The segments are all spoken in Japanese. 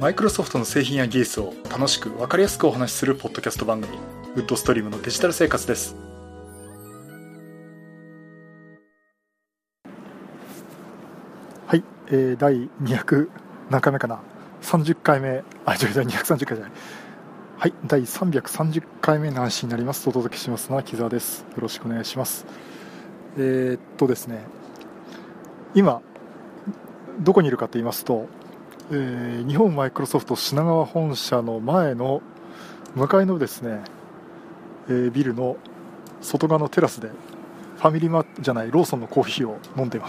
マイクロソフトの製品や技術を楽しく分かりやすくお話しするポッドキャスト番組、ウッドストリームのデジタル生活です。 はい、第200何回目かな、30回目、230回じゃない、はい、第330回目の話になります。お届けしますのは木澤です。よろしくお願いします。ですね、今どこにいるかと言いますと、日本マイクロソフト品川本社の前の向かいのですね、ビルの外側のテラスでファミリーマートじゃないローソンのコーヒーを飲んでいます。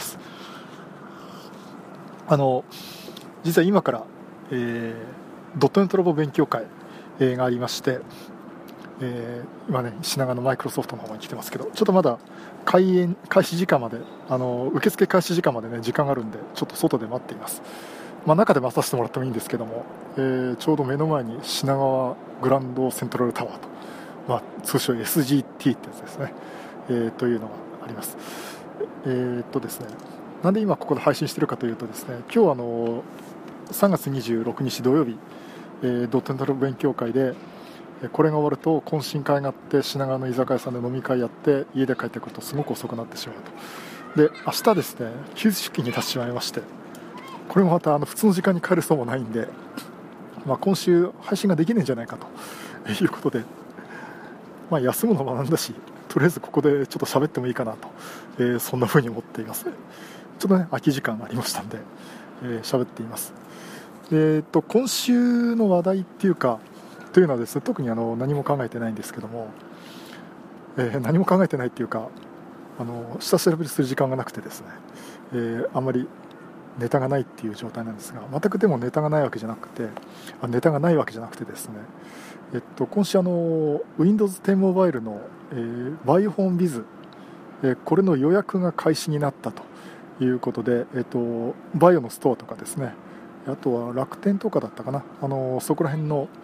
実は今から、ドットネットラボ勉強会、がありまして、今ね品川のマイクロソフトの方に来てますけど、ちょっとまだ開始時間まで受付開始時間までね時間があるんで、ちょっと外で待っています。中で待たせてもらってもいいんですけども、ちょうど目の前に品川グランドセントラルタワーと、通称 SGT ってやつですね、というのがあります。ですね、なんで今ここで配信しているかというとですね、今日3月26日土曜日、ドットネットラボ勉強会でこれが終わると懇親会があって、品川の居酒屋さんで飲み会やって家で帰ってくるとすごく遅くなってしまうと。で明日ですね、休日出勤になってしまいまして、これもまた普通の時間に帰るそうもないんで、今週配信ができないんじゃないかということで、休むのもなんだし、とりあえずここでちょっと喋ってもいいかなと、そんな風に思っています。ちょっとね空き時間がありましたんで喋っています。今週の話題っていうかというのはですね、特に何も考えてないんですけども、何も考えてないっていうか下調べする時間がなくてですね、あんまりネタがないっていう状態なんですが、全くでもネタがないわけじゃなくてですね、今週Windows 10モバイルの、バイオフォンビズ、これの予約が開始になったということで、バイオのストアとかですね、あとは楽天とかだったかな、そこら辺の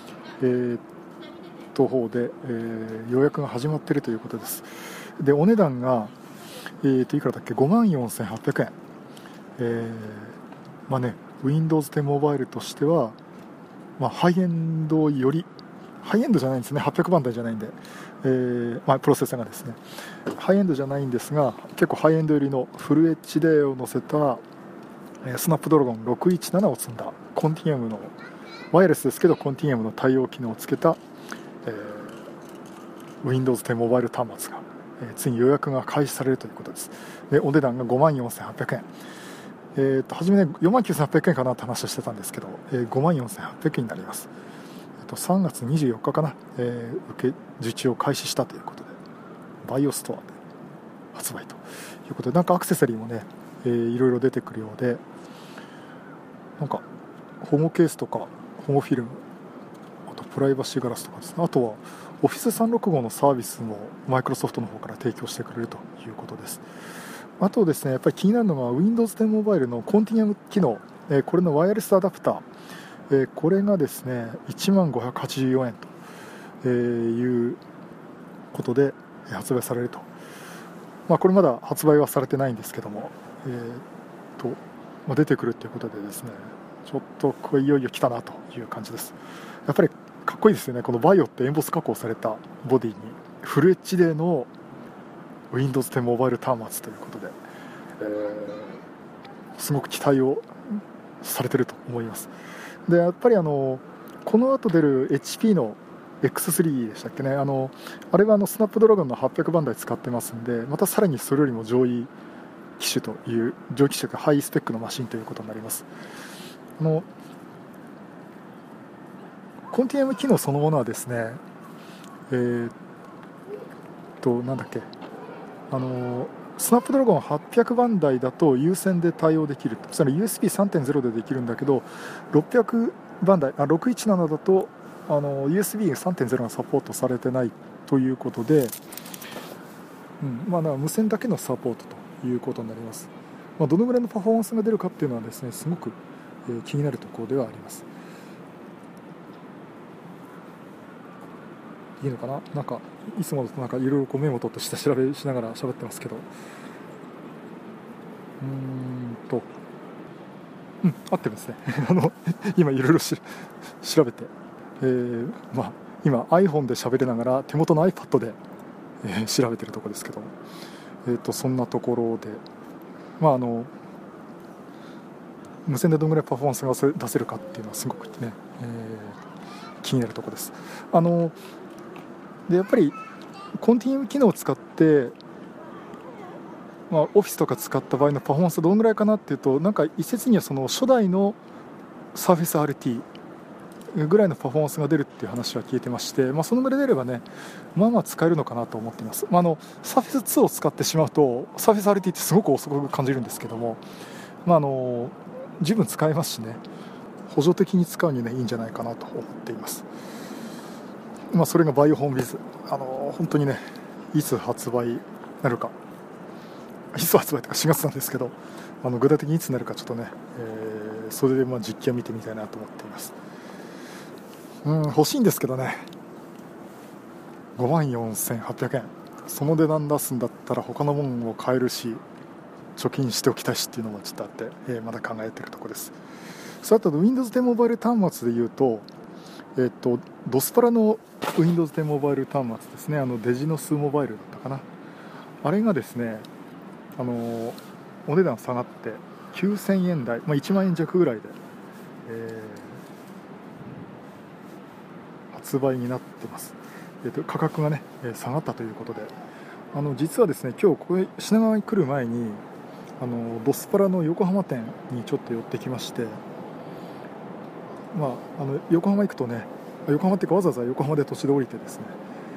方で、予約が始まっているということです。でお値段が、いくらだっけ、54,800円。Windows 10モバイルとしては、ハイエンドよりハイエンドじゃないんですね、800番台じゃないんで、プロセッサーがですねハイエンドじゃないんですが、結構ハイエンド寄りのフル HD を載せたスナップドラゴン617を積んだコンティニアムのワイヤレスですけどコンティニアムの対応機能をつけた、Windows 10モバイル端末が、ついに予約が開始されるということです。でお値段が54,800円。初めね49,800円かなって話をしてたんですけど、54,800円になります。3月24日かな、受注を開始したということで、バイオストアで発売ということで、アクセサリーもね、いろいろ出てくるようで、保護ケースとか保護フィルム、あとプライバシーガラスとかですね、あとは Office365 のサービスもマイクロソフトの方から提供してくれるということです。あとですね、やっぱり気になるのが Windows 10モバイルのコンティニアム機能、これのワイヤレスアダプター、これがですね1584円ということで発売されると。これまだ発売はされてないんですけども、出てくるということでですね、ちょっとこれいよいよ来たなという感じです。やっぱりかっこいいですよね。このバイオってエンボス加工されたボディにフル HD の Windows 10モバイル端末ということで、すごく期待をされていると思います。でやっぱりこの後出る HP の X3 でしたっけね、あれはスナップドラゴンの800番台使ってますんで、またさらにそれよりも上位機種というハイスペックのマシンということになります。コンティニアム機能そのものはですね、なんだっけ、スナップドラゴン800番台だと有線で対応できる、そしたら USB3.0 でできるんだけど、600番台617だとUSB3.0 がサポートされてないということで、無線だけのサポートということになります。どのぐらいのパフォーマンスが出るかっていうのはですね、すごく、気になるところではあります。いいのかな、いつもだといろいろメモ取って下調べしながら喋ってますけど、 合ってますね今いろいろ調べて、今 iPhone で喋りながら手元の iPad で、調べてるところですけど、そんなところで、無線でどのぐらいパフォーマンスが出せるかっていうのはすごくね、気になるところです。でやっぱりコンティニュー機能を使ってオフィスとか使った場合のパフォーマンスはどのぐらいかなっていうと、なんか一説にはその初代の Surface RT ぐらいのパフォーマンスが出るっていう話は聞いてまして、そのぐらいであればね、使えるのかなと思っています。Surface 2を使ってしまうと Surface RT ってすごく遅く感じるんですけども、十分使えますしね、補助的に使うにはいいんじゃないかなと思っています。それがバイオホームビズ、本当にね、いつ発売になるか、いつ発売とか4月なんですけど、具体的にいつになるかちょっとね、それで実機を見てみたいなと思っています。欲しいんですけどね、54,800円、その値段出すんだったら他のものを買えるし貯金しておきたいしっていうのもちょっとあって、まだ考えているところです。それと Windows 10モバイル端末でいうと、ドスパラの Windows 10モバイル端末ですね、デジノスモバイルだったかな、あれがですね、お値段下がって9000円台、1万円弱ぐらいで、発売になってます。価格がね、下がったということで、実はですね、今日ここ品川に来る前にドスパラの横浜店にちょっと寄ってきまして、横浜行くとね、横浜っていうかわざわざ横浜で途中で降りてですね、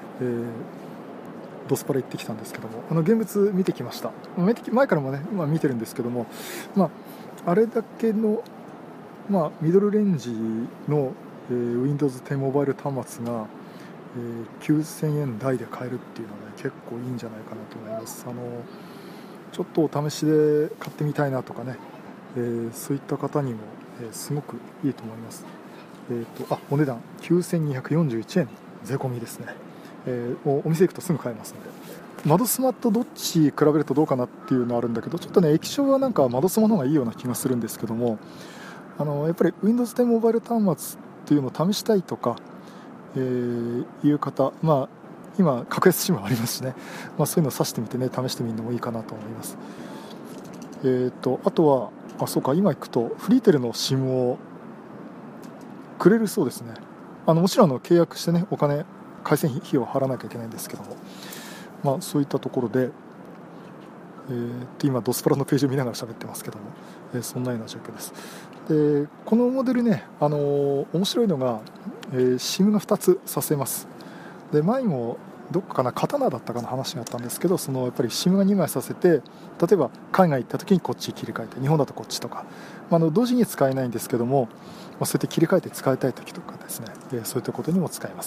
ドスパラ行ってきたんですけども、現物見てきました。前からもね、見てるんですけども、あれだけの、ミドルレンジの、Windows 10モバイル端末が、9000円台で買えるっていうのはね、結構いいんじゃないかなと思います。ちょっとお試しで買ってみたいなとかね、そういった方にも、すごくいいと思います。お値段9241円税込みですね。お店行くとすぐ買えますので、窓スマとどっち比べるとどうかなっていうのはあるんだけど、ちょっとね、液晶はなんか窓スマの方がいいような気がするんですけども、やっぱり Windows 10モバイル端末っていうのを試したいとか、いう方、今格安 SIM もありますしね、そういうのを挿してみてね、試してみるのもいいかなと思います。あとはそうか、今行くとフリーテルの SIM をくれるそうですね。もちろん契約してね、回線費用を払わなきゃいけないんですけども、そういったところで、今ドスパラのページを見ながら喋ってますけども、そんなような状況です。でこのモデルね、面白いのが、SIM が2つ挿せます。で前にもどっかな、刀だったかな話があったんですけど、やっぱり SIM が2枚させて、例えば海外行った時にこっち切り替えて、日本だとこっちとか、同時に使えないんですけども、そうやって切り替えて使いたい時とかですね、そういったことにも使えます。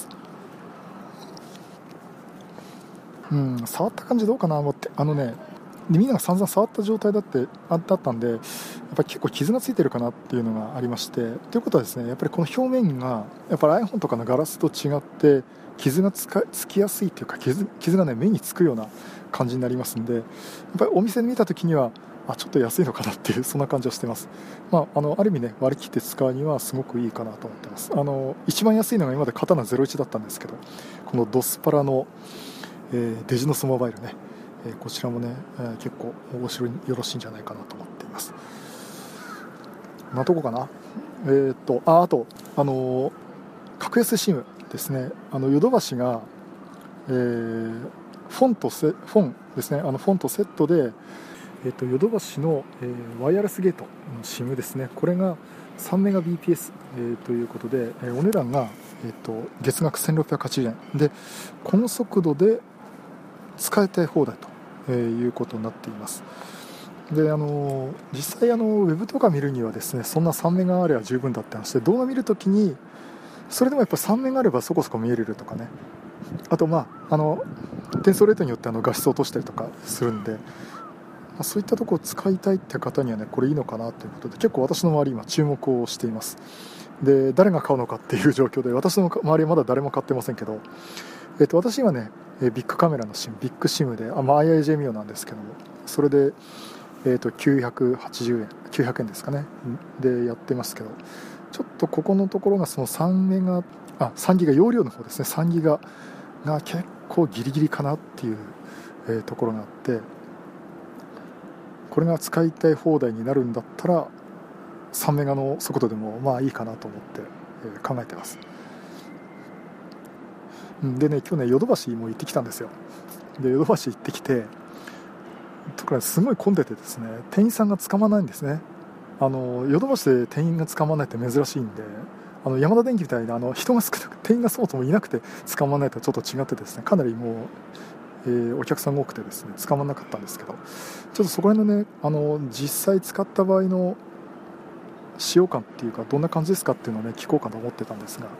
触った感じどうかな、みんなが散々触った状態だったんで、やっぱり結構傷がついてるかなっていうのがありまして、ということはですね、やっぱりこの表面がやっぱり iPhone とかのガラスと違って傷がつきやすいというか、傷がね、目につくような感じになりますんで、やっぱりお店で見た時にはちょっと安いのかなっていう、そんな感じはしてます。ある意味ね、割り切って使うにはすごくいいかなと思ってます。一番安いのが今まで刀01だったんですけど、このドスパラの、デジノスモバイルね、こちらもね、結構面白い、よろしいんじゃないかなと思っています。どこかな、あと格安 SIM ですね、ヨドバシが、フォンですね、フォンとセットで、ヨドバシの、ワイヤレスゲートの SIM ですね、これが 3Mbps、ということで、お値段が、月額1680円で、この速度で使いたい放題ということになっています。で実際ウェブとか見るにはですね、そんな3メガあれば十分だって話で、動画見るときにそれでもやっぱ3メガあればそこそこ見えるとかね、あと転送レートによって画質を落としたりとかするんで、そういったところを使いたいって方にはね、これいいのかなということで、結構私の周り今注目をしています。で誰が買うのかっていう状況で、私の周りはまだ誰も買ってませんけど、私今ね、ビッグカメラの SIM、ビッグ SIM で、IIJ ミオなんですけども、それで、 980円900円ですかねでやってますけど、ちょっとここのところがその3ギガ容量の方ですね、3ギガが結構ギリギリかなっていう、ところがあって、これが使いたい放題になるんだったら3メガの速度でもまあいいかなと思って、考えてます。でね、今日ねヨドバシも行ってきたんですよ。でヨドバシ行ってきて、ところがすごい混んでてですね、店員さんが捕まらないんですね。ヨドバシで店員が捕まらないって珍しいんで、ヤマダ電機みたいな人が少なく店員がそもそもいなくて捕まらないとはちょっと違ってですね、かなりもう、お客さんが多くてですね捕まらなかったんですけど、ちょっとそこら辺のね実際使った場合の使用感っていうかどんな感じですかっていうのをね聞こうかと思ってたんですが、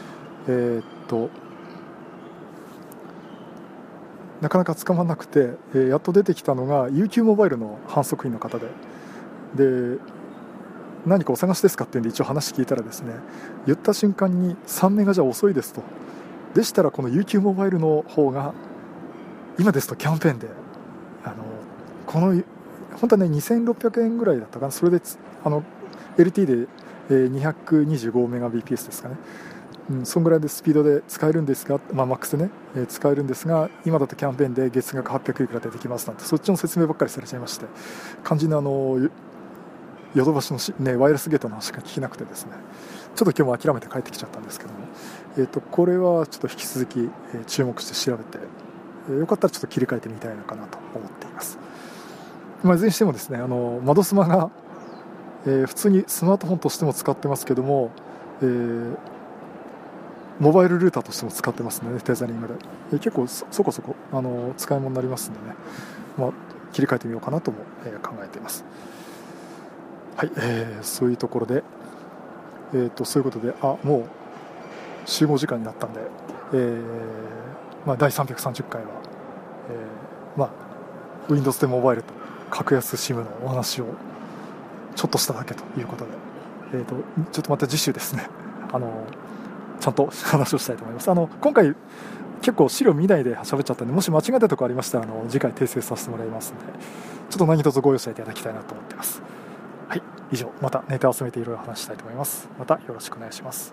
なかなか捕まらなくて、やっと出てきたのが UQ モバイルの販促員の方で、何かお探しですかっていうんで一応話聞いたらですね、言った瞬間に3メガじゃ遅いですと、でしたらこの UQ モバイルの方が今ですとキャンペーンでこの本当はね2600円ぐらいだったかな、それでLT で225メガ BPS ですかね、そんぐらいでスピードで使えるんですが、マックスでね、使えるんですが、今だとキャンペーンで月額800いくらでできますなんて、そっちの説明ばっかりされちゃいまして、肝心のヨドバシのワイヤレスゲートの話しか聞けなくてですね、ちょっと今日も諦めて帰ってきちゃったんですけども、これはちょっと引き続き、注目して調べて、よかったらちょっと切り替えてみたいのかなと思っています。いずれにしてもですね、窓スマが、普通にスマートフォンとしても使ってますけども、モバイルルーターとしても使ってますね、テザリングで、結構そこそこ使い物になりますんでね、切り替えてみようかなとも、考えています。はい、そういうところで、そういうことでもう集合時間になったんで、第330回は、Windows でモバイルと格安 SIM のお話をちょっとしただけということで、ちょっとまた次週ですね、ちゃんと話をしたいと思います。今回結構資料見ないで喋っちゃったんで、もし間違えたところありましたら次回訂正させてもらいますので、ちょっと何卒ご容赦いただきたいなと思っています。はい、以上、またネタを集めていろいろ話したいと思います。またよろしくお願いします。